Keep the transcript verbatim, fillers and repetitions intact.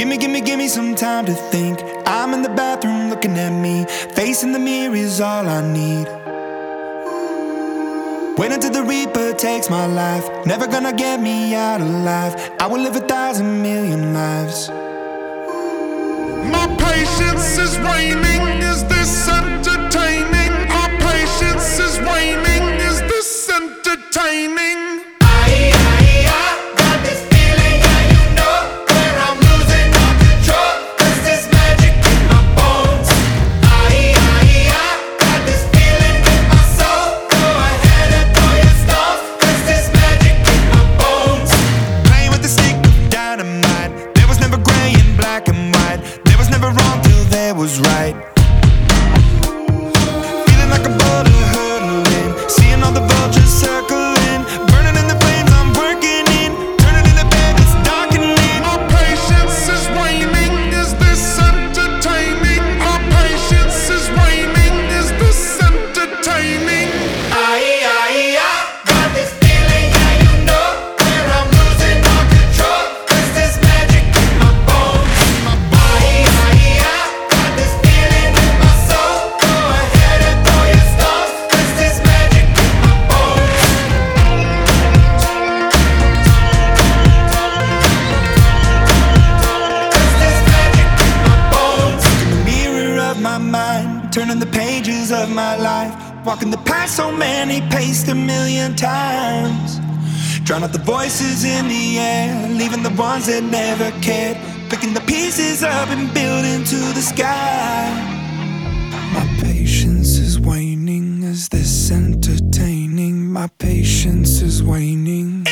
Gimme, gimme, gimme some time to think. I'm in the bathroom looking at me. Facing the mirror is all I need. Wait until the Reaper takes my life. Never gonna get me out alive. I will live a thousand million lives. My patience is waning. Is this entertaining? Our patience is waning. Is this entertaining? Was right. Feeling like a boulder hurtling, seeing all the vultures circling, burning in the flames I'm working in, turning in the bed it's darkening. Our patience is waning. Is this entertaining? Our patience is waning. Is this entertaining? Aye, aye, I got this feeling, yeah, you know, where I'm losing all control. Cause there's magic in my bones. Aye, aye, I turning the pages of my life, walking the path so many paced a million times. Drown out the voices in the air, leaving the ones that never cared, picking the pieces up and building to the sky. My patience is waning. Is this entertaining? My patience is waning.